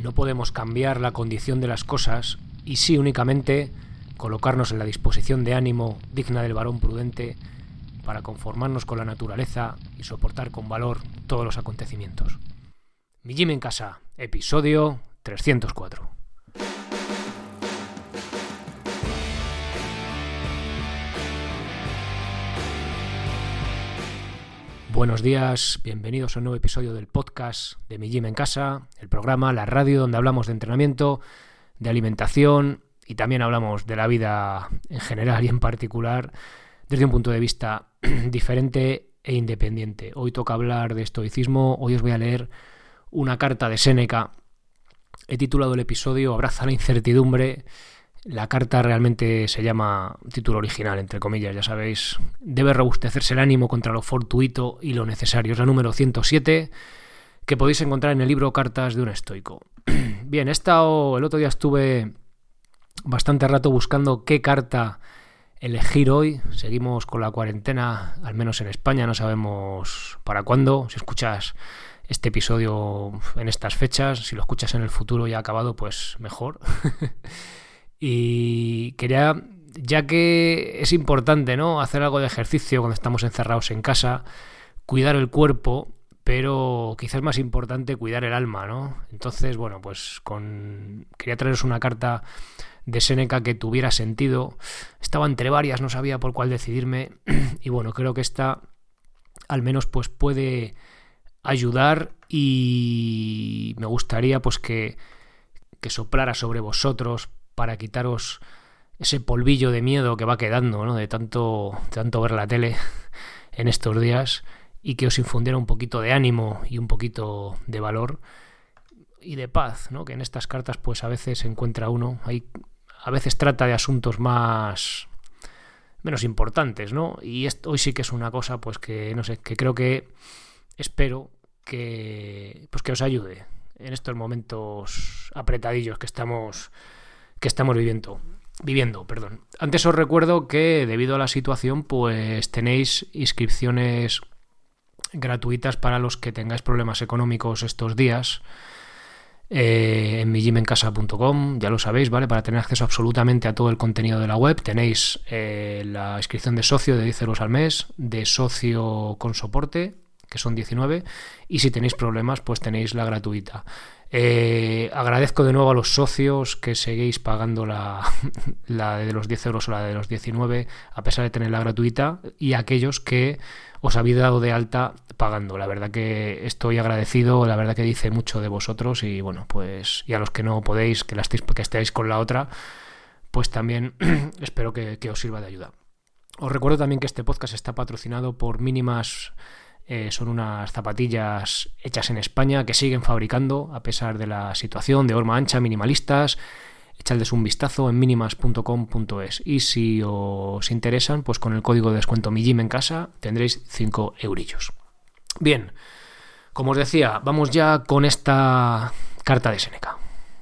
No podemos cambiar la condición de las cosas y sí únicamente colocarnos en la disposición de ánimo digna del varón prudente para conformarnos con la naturaleza y soportar con valor todos los acontecimientos. Mi Gym en Casa, episodio 304. Buenos días, bienvenidos a un nuevo episodio del podcast de Mi Gym en Casa, el programa, la radio donde hablamos de entrenamiento, de alimentación y también hablamos de la vida en general y en particular desde un punto de vista diferente e independiente. Hoy toca hablar de estoicismo, hoy os voy a leer una carta de Séneca. He titulado el episodio Abraza la incertidumbre. La carta realmente se llama, título original, entre comillas, ya sabéis, debe robustecerse el ánimo contra lo fortuito y lo necesario. Es la número 107, que podéis encontrar en el libro Cartas de un estoico. Bien, el otro día estuve bastante rato buscando qué carta elegir hoy. Seguimos con la cuarentena, al menos en España, no sabemos para cuándo. Si escuchas este episodio en estas fechas, si lo escuchas en el futuro ya acabado, pues mejor. Y quería, ya que es importante, ¿no?, hacer algo de ejercicio cuando estamos encerrados en casa, cuidar el cuerpo, pero quizás más importante cuidar el alma, ¿no? Entonces, bueno, pues quería traeros una carta de Séneca que tuviera sentido. Estaba entre varias, no sabía por cuál decidirme, y bueno, creo que esta al menos pues puede ayudar, y me gustaría pues que soplara sobre vosotros para quitaros ese polvillo de miedo que va quedando, ¿no?, de tanto ver la tele en estos días, y que os infundiera un poquito de ánimo y un poquito de valor y de paz, ¿no?, que en estas cartas pues a veces se encuentra uno. A veces trata de asuntos menos importantes, ¿no? Y hoy sí que es una cosa pues que no sé, que espero que os ayude en estos momentos apretadillos que estamos viviendo. Antes os recuerdo que debido a la situación pues tenéis inscripciones gratuitas para los que tengáis problemas económicos estos días en migymencasa.com, ya lo sabéis, ¿vale? Para tener acceso absolutamente a todo el contenido de la web tenéis la inscripción de socio de 10 euros al mes, de socio con soporte, que son 19, y si tenéis problemas pues tenéis la gratuita. Agradezco de nuevo a los socios que seguís pagando la de los 10 euros o la de los 19 a pesar de tener la gratuita, y a aquellos que os habéis dado de alta pagando. La verdad que estoy agradecido, la verdad que dice mucho de vosotros, y bueno, pues y a los que no podéis, que estéis con la otra, pues también espero que os sirva de ayuda. Os recuerdo también que este podcast está patrocinado por Mínimas. Son unas zapatillas hechas en España que siguen fabricando a pesar de la situación, de horma ancha, minimalistas. Echadles un vistazo en minimas.com.es, y si os interesan, pues con el código de descuento Mi Gym en Casa tendréis 5 eurillos. Bien, como os decía, vamos ya con esta carta de Séneca.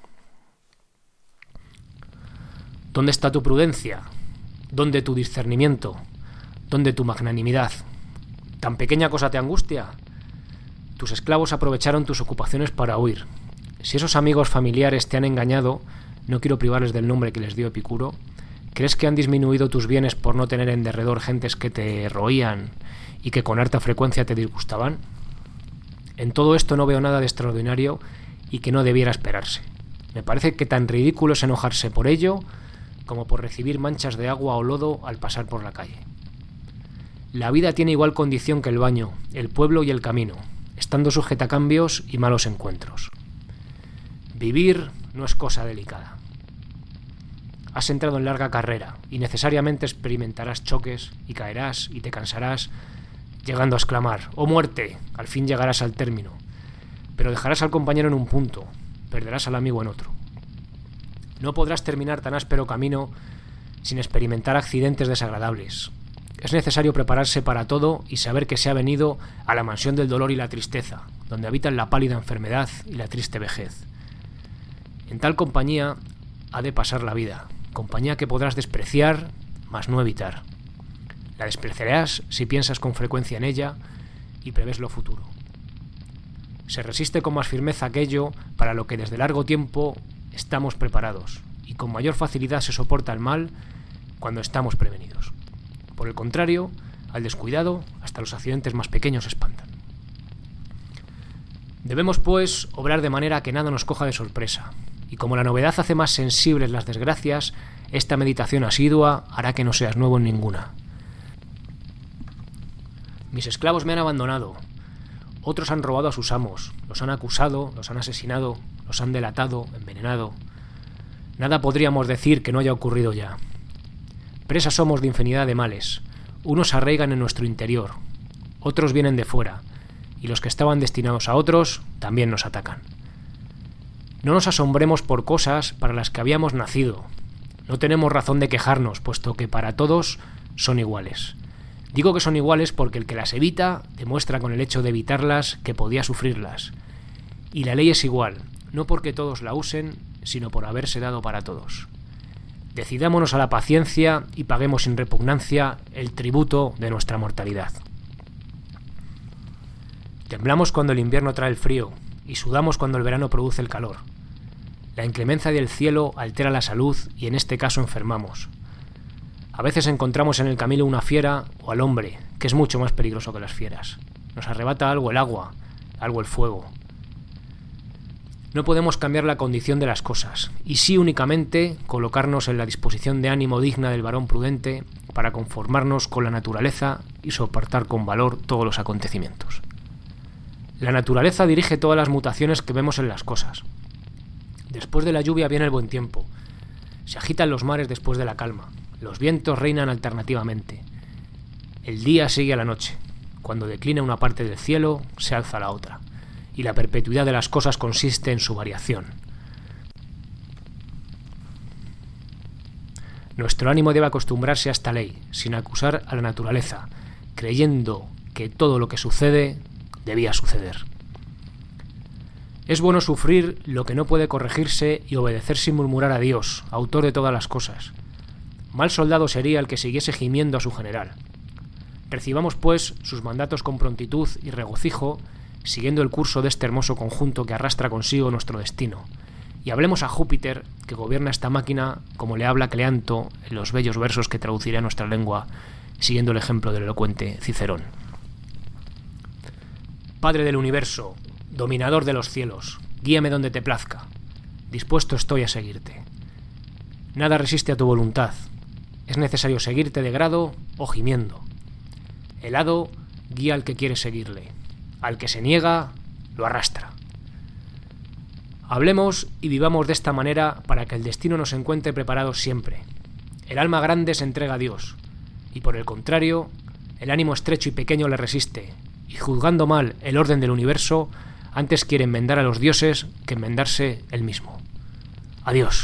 ¿Dónde está tu prudencia? ¿Dónde tu discernimiento? ¿Dónde tu magnanimidad? ¿Tan pequeña cosa te angustia? Tus esclavos aprovecharon tus ocupaciones para huir. Si esos amigos familiares te han engañado, no quiero privarles del nombre que les dio Epicuro. ¿Crees que han disminuido tus bienes por no tener en derredor gentes que te roían y que con harta frecuencia te disgustaban? En todo esto no veo nada de extraordinario y que no debiera esperarse. Me parece que tan ridículo es enojarse por ello como por recibir manchas de agua o lodo al pasar por la calle. La vida tiene igual condición que el baño, el pueblo y el camino, estando sujeta a cambios y malos encuentros. Vivir no es cosa delicada. Has entrado en larga carrera y necesariamente experimentarás choques y caerás y te cansarás, llegando a exclamar: ¡oh muerte! Al fin llegarás al término, pero dejarás al compañero en un punto, perderás al amigo en otro. No podrás terminar tan áspero camino sin experimentar accidentes desagradables. Es necesario prepararse para todo y saber que se ha venido a la mansión del dolor y la tristeza, donde habitan la pálida enfermedad y la triste vejez. En tal compañía ha de pasar la vida, compañía que podrás despreciar, mas no evitar. La despreciarás si piensas con frecuencia en ella y prevés lo futuro. Se resiste con más firmeza aquello para lo que desde largo tiempo estamos preparados, y con mayor facilidad se soporta el mal cuando estamos prevenidos. Por el contrario, al descuidado, hasta los accidentes más pequeños se espantan. Debemos, pues, obrar de manera que nada nos coja de sorpresa, y como la novedad hace más sensibles las desgracias, esta meditación asidua hará que no seas nuevo en ninguna. Mis esclavos me han abandonado, otros han robado a sus amos, los han acusado, los han asesinado, los han delatado, envenenado. Nada podríamos decir que no haya ocurrido ya. Presas somos de infinidad de males. Unos arraigan en nuestro interior, otros vienen de fuera, y los que estaban destinados a otros también nos atacan. No nos asombremos por cosas para las que habíamos nacido. No tenemos razón de quejarnos, puesto que para todos son iguales. Digo que son iguales porque el que las evita demuestra con el hecho de evitarlas que podía sufrirlas. Y la ley es igual, no porque todos la usen, sino por haberse dado para todos. Decidámonos a la paciencia y paguemos sin repugnancia el tributo de nuestra mortalidad. Temblamos cuando el invierno trae el frío y sudamos cuando el verano produce el calor. La inclemencia del cielo altera la salud y en este caso enfermamos. A veces encontramos en el camino una fiera o al hombre, que es mucho más peligroso que las fieras. Nos arrebata algo el agua, algo el fuego. No podemos cambiar la condición de las cosas, y sí únicamente colocarnos en la disposición de ánimo digna del varón prudente para conformarnos con la naturaleza y soportar con valor todos los acontecimientos. La naturaleza dirige todas las mutaciones que vemos en las cosas. Después de la lluvia viene el buen tiempo. Se agitan los mares después de la calma. Los vientos reinan alternativamente. El día sigue a la noche. Cuando declina una parte del cielo, se alza la otra. Y la perpetuidad de las cosas consiste en su variación. Nuestro ánimo debe acostumbrarse a esta ley, sin acusar a la naturaleza, creyendo que todo lo que sucede debía suceder. Es bueno sufrir lo que no puede corregirse y obedecer sin murmurar a Dios, autor de todas las cosas. Mal soldado sería el que siguiese gimiendo a su general. Recibamos, pues, sus mandatos con prontitud y regocijo, siguiendo el curso de este hermoso conjunto que arrastra consigo nuestro destino. Y hablemos a Júpiter, que gobierna esta máquina, como le habla Cleanto en los bellos versos que traduciré a nuestra lengua, siguiendo el ejemplo del elocuente Cicerón. Padre del universo, dominador de los cielos, guíame donde te plazca. Dispuesto estoy a seguirte. Nada resiste a tu voluntad. Es necesario seguirte de grado o gimiendo. El hado guía al que quiere seguirle. Al que se niega, lo arrastra. Hablemos y vivamos de esta manera para que el destino nos encuentre preparados siempre. El alma grande se entrega a Dios, y por el contrario, el ánimo estrecho y pequeño le resiste, y juzgando mal el orden del universo, antes quiere enmendar a los dioses que enmendarse él mismo. Adiós.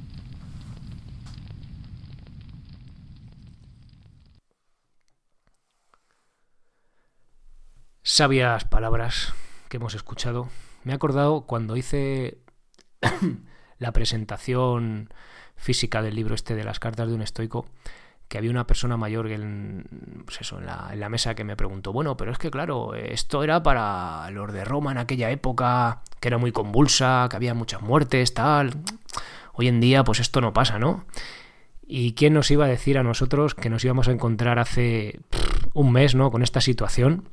Sabias palabras que hemos escuchado. Me he acordado cuando hice la presentación física del libro este de las cartas de un estoico, que había una persona mayor en la mesa que me preguntó, bueno, pero es que claro, esto era para los de Roma en aquella época, que era muy convulsa, que había muchas muertes, tal. Hoy en día pues esto no pasa, ¿no? ¿Y quién nos iba a decir a nosotros que nos íbamos a encontrar hace un mes, ¿no?, con esta situación?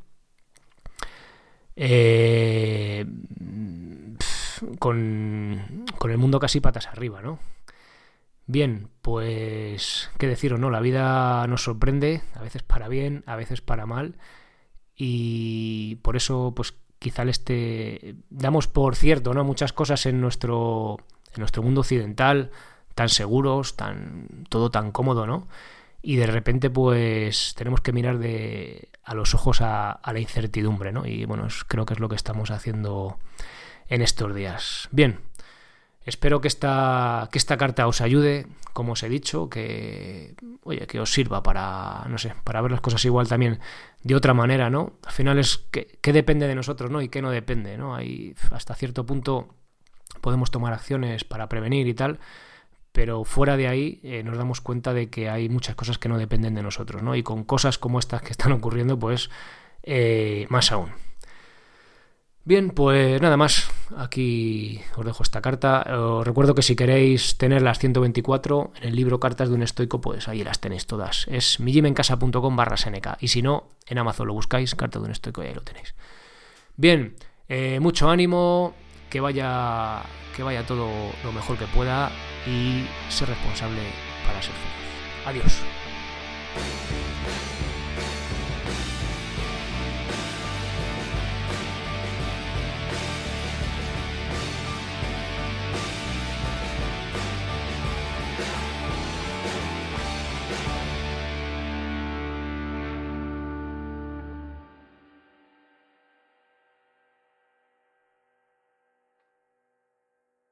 Con el mundo casi patas arriba, ¿no? Bien, pues qué decir o no, la vida nos sorprende, a veces para bien, a veces para mal, y por eso pues quizá damos por cierto, ¿no?, muchas cosas en nuestro mundo occidental, tan seguros, todo tan cómodo, ¿no? Y de repente pues tenemos que mirar a los ojos a la incertidumbre, ¿no? Y bueno, creo que es lo que estamos haciendo en estos días. Bien, espero que esta carta os ayude, como os he dicho, que os sirva para, no sé, para ver las cosas igual también de otra manera, ¿no? Al final es qué depende de nosotros, ¿no? Y qué no depende, ¿no? Ahí hasta cierto punto podemos tomar acciones para prevenir y tal, pero fuera de ahí nos damos cuenta de que hay muchas cosas que no dependen de nosotros, ¿no? Y con cosas como estas que están ocurriendo, pues más aún. Bien, pues nada más. Aquí os dejo esta carta. Os recuerdo que si queréis tener las 124 en el libro Cartas de un estoico, pues ahí las tenéis todas. Es mijimencasa.com/Seneca. Y si no, en Amazon lo buscáis, Cartas de un estoico, y ahí lo tenéis. Bien, mucho ánimo, que vaya todo lo mejor que pueda y ser responsable para ser feliz. Adiós.